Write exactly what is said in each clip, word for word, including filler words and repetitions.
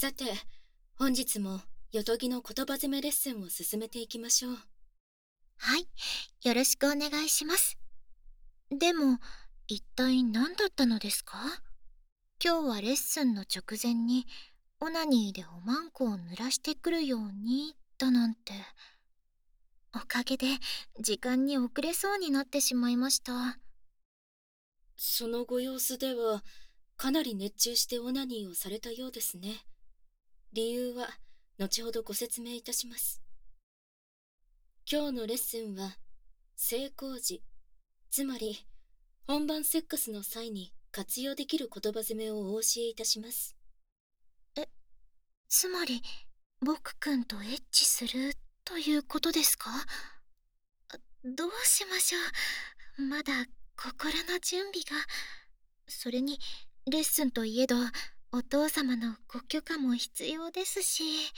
さて、本日もよとぎの言葉攻めレッスンを進めていきましょう。 はい、よろしくお願いします。でも、一体何だったのですか？今日はレッスンの直前に、オナニーでおまんこを濡らしてくるように、だなんて。おかげで、時間に遅れそうになってしまいました。 そのご様子では、かなり熱中してオナニーをされたようですね。理由は、後ほどご説明いたします。今日のレッスンは、性行時、つまり、本番セックスの際に活用できる言葉攻めをお教えいたします。 え、つまり、僕くんとエッチするということですか？どうしましょう。まだ心の準備が。それに、レッスンといえど、お父様のご許可も必要ですし。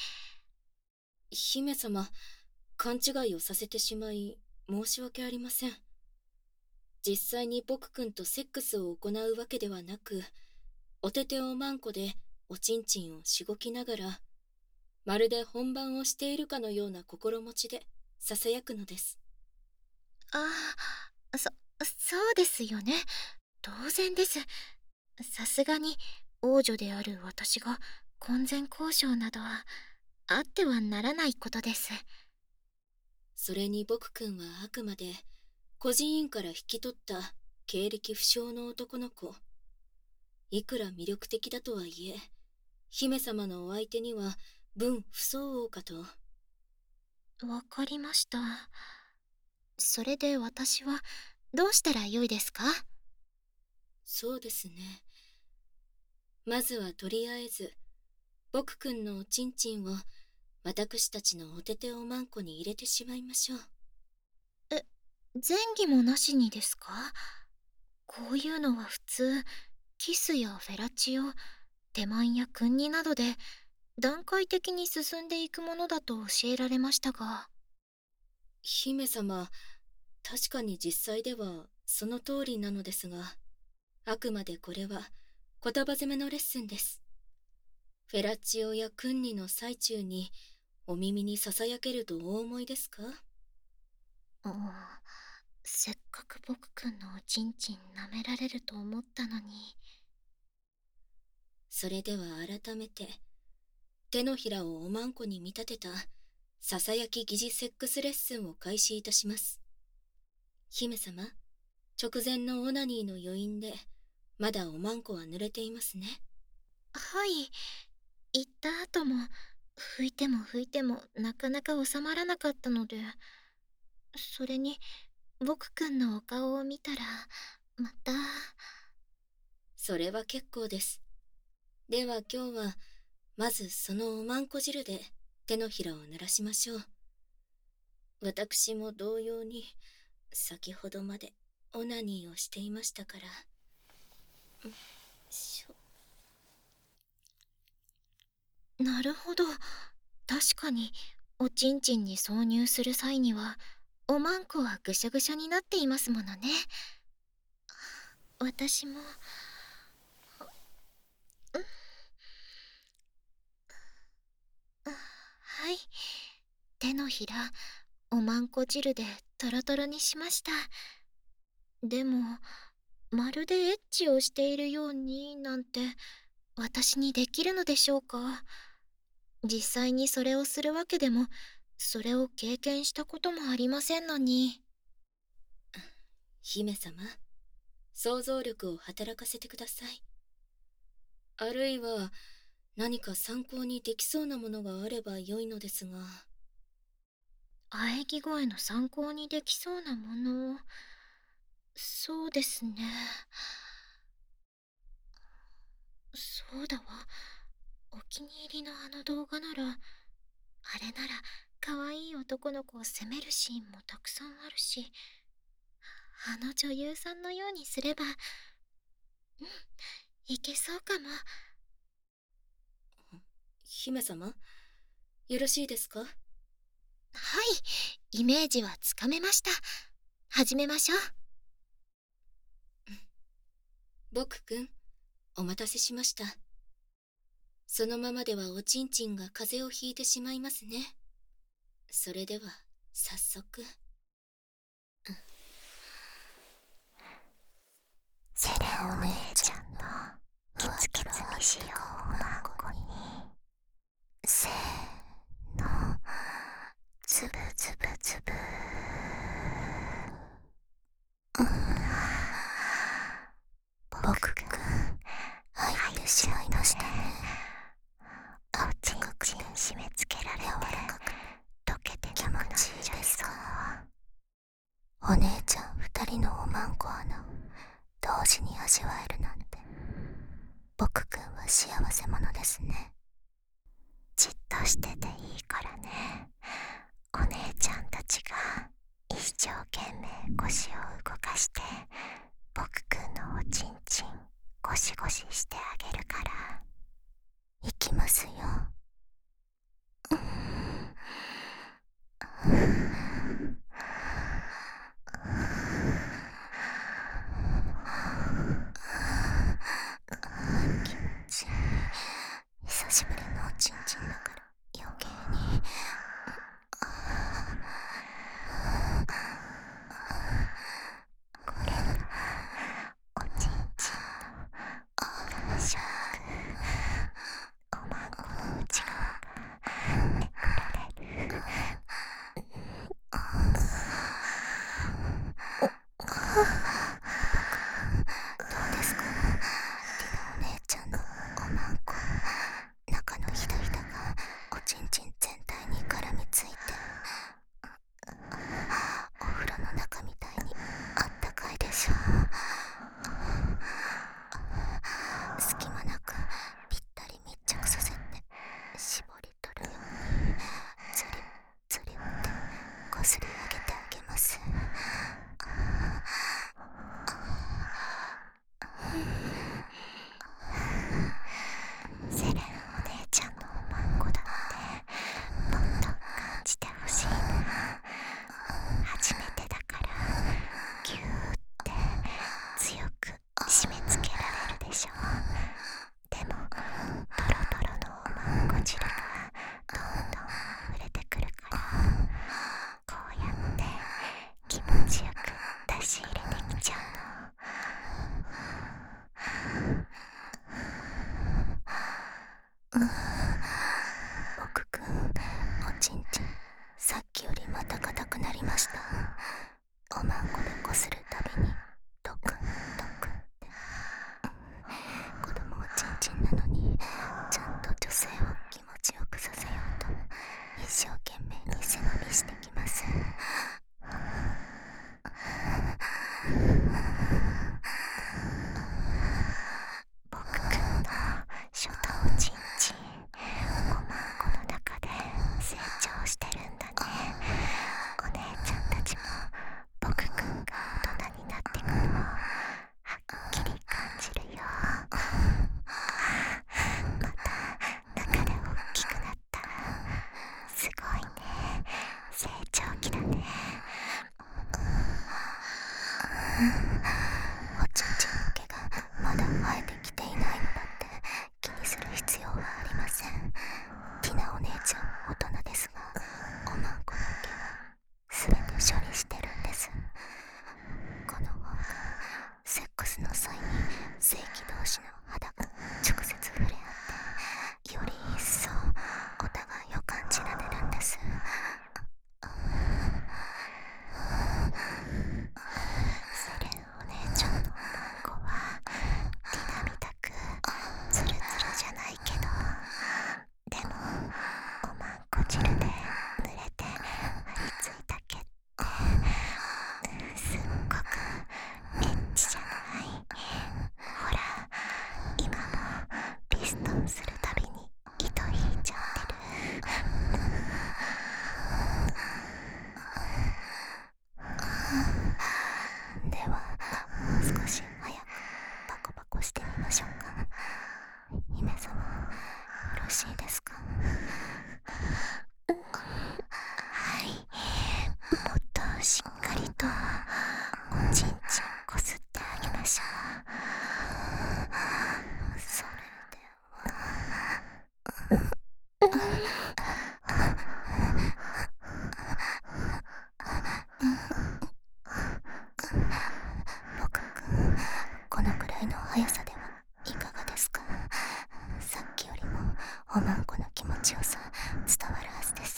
姫様、勘違いをさせてしまい、申し訳ありません。実際に僕くんとセックスを行うわけではなく、おててをまんこでおちんちんをしごきながら、まるで本番をしているかのような心持ちでささやくのです。 ああ、そ、そうですよね。当然です。さすがに、王女である私が婚前交渉などは、あってはならないことです。 それに僕くんはあくまで、孤児院から引き取った経歴不詳の男の子。いくら魅力的だとはいえ、姫様のお相手には分不相応かと。 わかりました。それで私は、どうしたらよいですか？ そうですね。まずはとりあえず、僕くんのおちんちんを私たちのおてておまんこに入れてしまいましょう。 え、前儀もなしにですか？こういうのは普通、キスやフェラチオ、手満やクンニなどで段階的に進んでいくものだと教えられましたが。 姫様、確かに実際ではその通りなのですが、あくまでこれは言葉攻めのレッスンです。フェラチオやクンニの最中にお耳にささやけるとお思いですか？ ああ、せっかく僕くんのおちんちん舐められると思ったのに。 それでは改めて、手のひらをおまんこに見立てたささやき疑似セックスレッスンを開始いたします。姫様、直前のオナニーの余韻で、まだおまんこは濡れていますね。 はい、行った後も、拭いても拭いてもなかなか収まらなかったので。それに、僕くんのお顔を見たら、また。 それは結構です。では今日は、まずそのおまんこ汁で手のひらを濡らしましょう。私も同様に、先ほどまでオナニーをしていましたから。よいしょ。 なるほど。確かに、おちんちんに挿入する際には、おまんこはぐしゃぐしゃになっていますものね。私も。はい。手のひら、おまんこ汁でトロトロにしました。でも、まるでエッチをしているようになんて、私にできるのでしょうか？実際にそれをするわけでも、それを経験したこともありませんのに。 姫様、想像力を働かせてください。あるいは、何か参考にできそうなものがあれば良いのですが。 喘ぎ声の参考にできそうなもの。そうですね。そうだわ。お気に入りのあの動画なら、あれなら可愛い男の子を責めるシーンもたくさんあるし、あの女優さんのようにすれば、うん、いけそうかも。 姫様、よろしいですか？ はい、イメージはつかめました。始めましょう。 僕くん、お待たせしました。 そのままではおちんちんが風邪をひいてしまいますね。それでは早速。 セレンお姉ちゃんのキツキツにしようおまんこに、せーの、つぶつぶつぶ。僕くん入ってしまいましたね。おちんちん締め付けられて溶けて気持ちいいですか？お姉ちゃん二人のおまんこ穴を同時に味わえるなんて、僕くんは幸せ者ですね。じっとしてていいからね。お姉ちゃんたちが一生懸命腰を動かして僕くんのおちんちんゴシゴシしてあげるから。いきますよ。気持ちいい。久しぶりのおちんちんだから余計に。これがおちんちんの感触。おまんこの内側がめくられる。どうですか？ティナお姉ちゃんのおまんこ、中のひだひだがおちんちん全体に絡みついて、お風呂の中みたいにあったかいでしょ。隙間なくぴったり密着させて絞り取るようにずりずりってこすり上げてあげます。セレンお姉ちゃんのおまんこだってもっと感じてほしいな。初めてだからギューって強く締め付けられるでしょ。でもトロトロのおまんこ汁がどんどん溢れてくるから、こうやって気持ちよく出し入れできちゃうの。僕くん、おちんちんさっきよりまた硬くなりました。おまんこでこするたびにドクンドクンって。子供おちんちんなのにちゃんと女性を気持ちよくさせようと一生懸命に背伸びしてきます。僕くんの初太おちんちん、おまんこの中で成長してるんだね。お姉ちゃんたちも僕くんが大人になってくのをはっきり感じるよ。また中で大きくなったらすごいね。成長期だね。おちんちんの毛がまだ生えてきていないのだって気にする必要はありません。ティナお姉ちゃん大人ですが、おまんこの毛はすべて処理してるんです。この方がセックスの際に性器同士の肌が直接触れ合ってより一層お互いを感じられるんです。セレンお姉ちゃんのおまんこはティナみたくツルツルじゃないけど、でもおまんこ汁で濡れて張り付いた毛ってすっごくエッチじゃない？ほら今もピストンするたびに糸引いちゃってる。ではもう少し早くパコパコしてみましょうか。姫様よろしいですか？はい、もっとしっかりとおちんちんこすってあげましょう。それではおまんこの気持ちよさ伝わるはずです。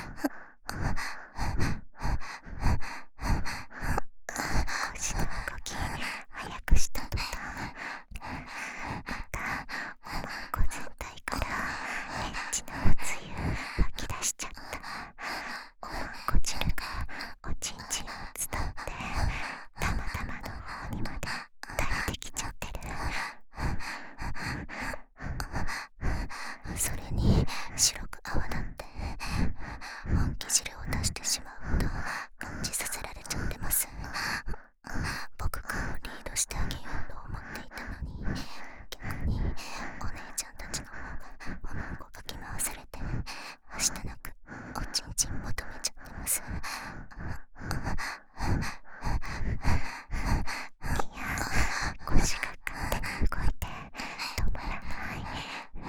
腰の動き早くした途端、またおまんこ全体からエッチなおつゆ吐き出しちゃった。おまんこ汁がおちんちんを伝ってたまたまの方にまで垂れてきちゃってる。それに白く泡立って本気汁を出してしまうほど感じさせられちゃってます。僕くんをリードしてあげようと思っていたのに、逆にお姉ちゃんたちの方がおまんこかき回されてはしたなくおちんちん求めちゃってます。いや、腰が勝手に動いて止まらない。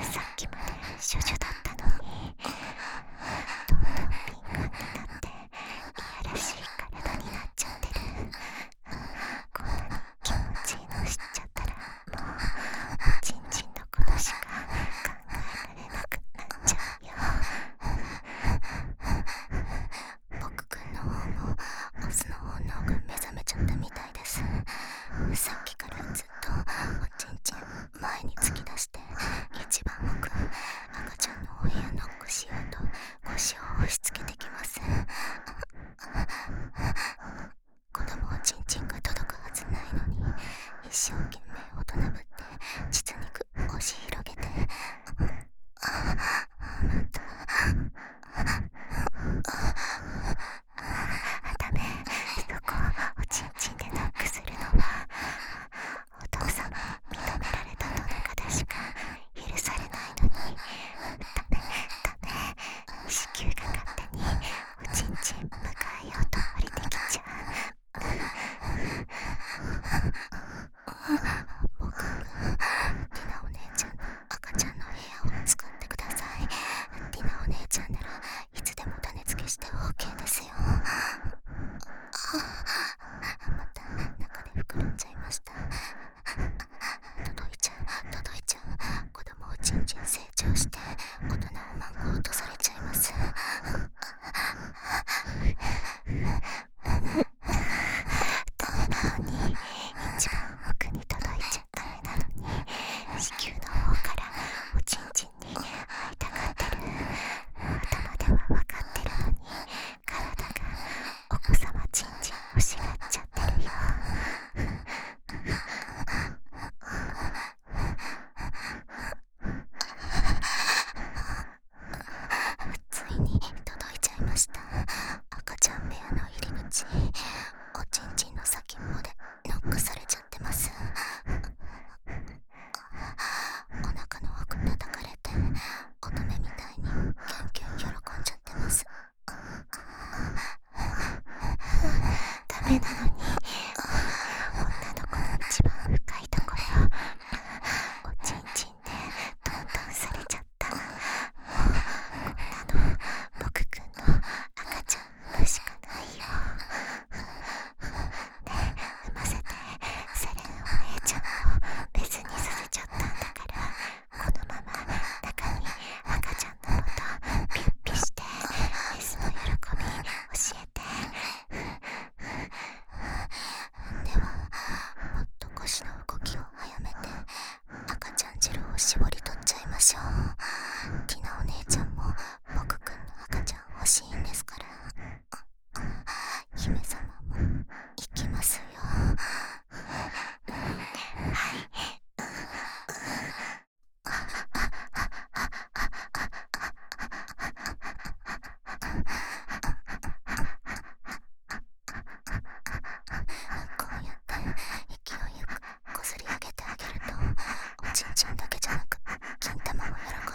さっきまで処女だったのにどんどん敏感になっていやらしい体になっちゃってる。こんなに気持ちいいの知っちゃったらもうおちんちんのことしか考えられなくなっちゃうよ。僕くんの方もオスの本能が目覚めちゃったみたいです。さっきからずっとおちんちん前に突き出して一番奥赤ちゃんのお部屋ノックしようと腰を押し付けてきます。子供おちんちんが届くはずないのに一生懸命大人ぶって膣肉押し広げて、あまたダメ、そこおちんちんでノックするのはお父様に認められたどなかでしか許されないのに、ダメダメ、子宮が勝手におちんちん迎えようと降りてきちゃう。僕ティナお姉ちゃんの赤ちゃんの部屋を使ってください。ティナお姉ちゃんならいつでも種付けして OK ですよ。また中で膨らんじゃいました。届いちゃう届いちゃう、子供おちんちん成長して大人おまんこ落とされちゃいます。ダメなのに、一番奥に届いちゃダメなのに子宮の方からおちんちんに会いたがってる。頭では分かってるのに体がお子様ちんちん欲しがっちゃってるよ。ついに届いちゃいました。赤ちゃん部屋の入り口、おちんちんの先っぽでノックされちゃってます。お腹の奥叩かれて乙女みたいにキュンキュン喜んじゃってます。ダメなのに、女の子の一番深いところおちんちんでトントンされちゃった。もうこんなの僕くんの赤ちゃん産むしかないよ。ねえ、産ませて、セレンお姉ちゃんを別にさせちゃったんだから、このまま中に赤ちゃんのことピュッピしてメスの喜び教えて。ではもっと腰の動きを早めて赤ちゃん汁を絞り取っちゃいましょう。ティナお姉ちゃんも僕くんの赤ちゃん欲しいんですから。姫様も行きますよ。はい。こうやって勢いよくこすり上げてあげるとおちんちんだけじゃなく金玉も喜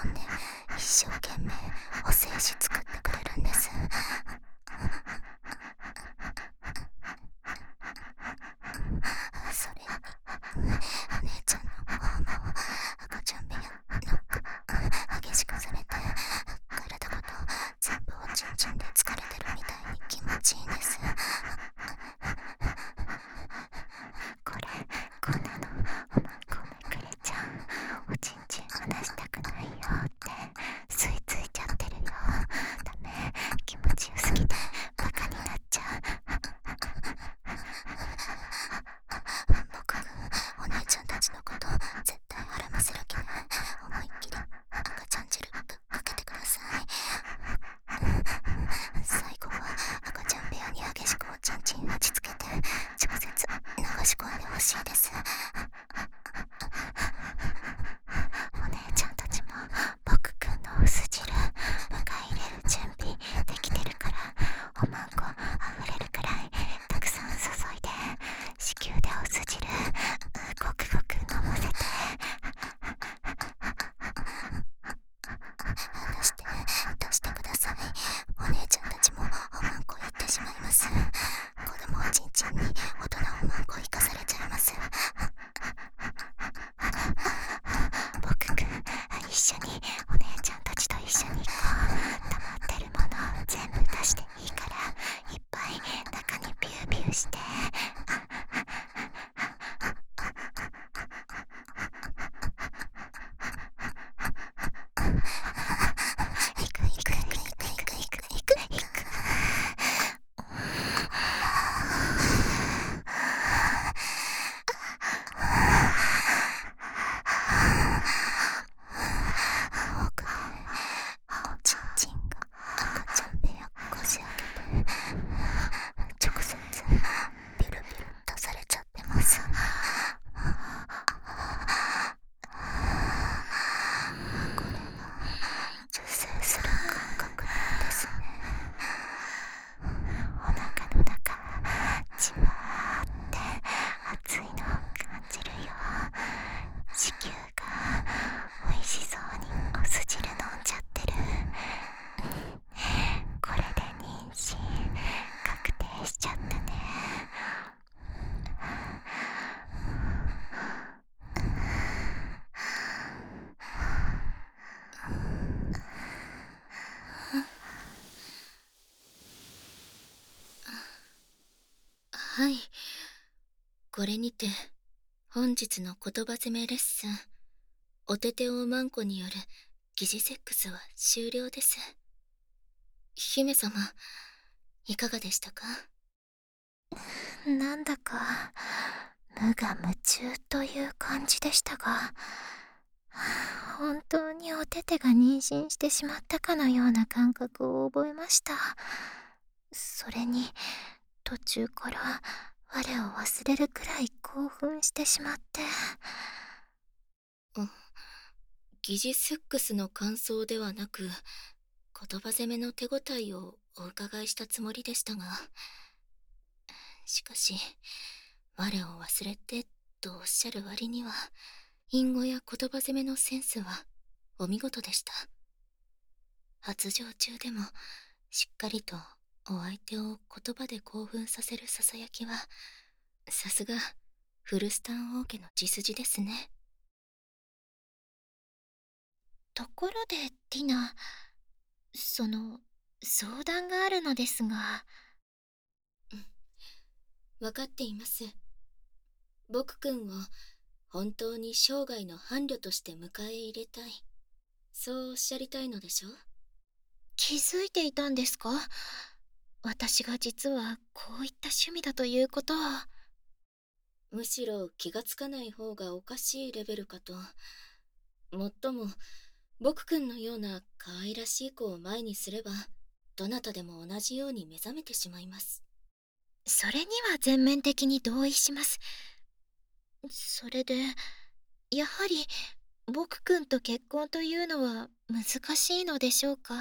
はい。これにて、本日の言葉攻めレッスン、おてておまんこによる疑似セックスは終了です。姫様、いかがでしたか？ なんだか無我夢中という感じでしたが、本当におててが妊娠してしまったかのような感覚を覚えました。それに途中から我を忘れるくらい興奮してしまって。 うん、疑似セックスの感想ではなく、言葉攻めの手応えをお伺いしたつもりでしたが、しかし、我を忘れてとおっしゃる割には、隠語や言葉攻めのセンスはお見事でした。発情中でもしっかりとお相手を言葉で興奮させるささやきは、さすがフルスタン王家の血筋ですね。 ところでティナ、その相談があるのですが。 うん、分かっています。僕くんを本当に生涯の伴侶として迎え入れたい、そうおっしゃりたいのでしょ？ 気づいていたんですか？私が実はこういった趣味だということを。 むしろ気がつかない方がおかしいレベルかと。もっとも、僕くんのような可愛らしい子を前にすれば、どなたでも同じように目覚めてしまいます。 それには全面的に同意します。それで、やはり僕くんと結婚というのは難しいのでしょうか？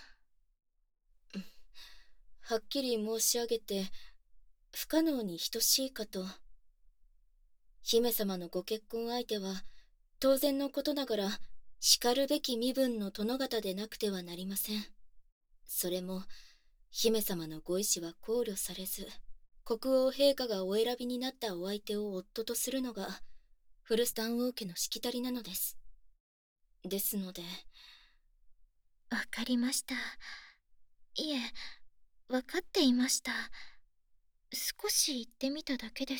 はっきり申し上げて、不可能に等しいかと。姫様のご結婚相手は、当然のことながら、叱るべき身分の殿方でなくてはなりません。それも、姫様のご意志は考慮されず、国王陛下がお選びになったお相手を夫とするのが、フルスタン王家のしきたりなのです。ですので。 わかりました。いえ、わかっていました。少し言ってみただけです。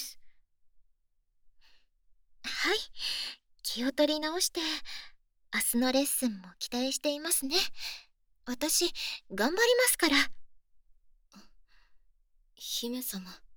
はい、気を取り直して、明日のレッスンも期待していますね。私、頑張りますから。 姫様。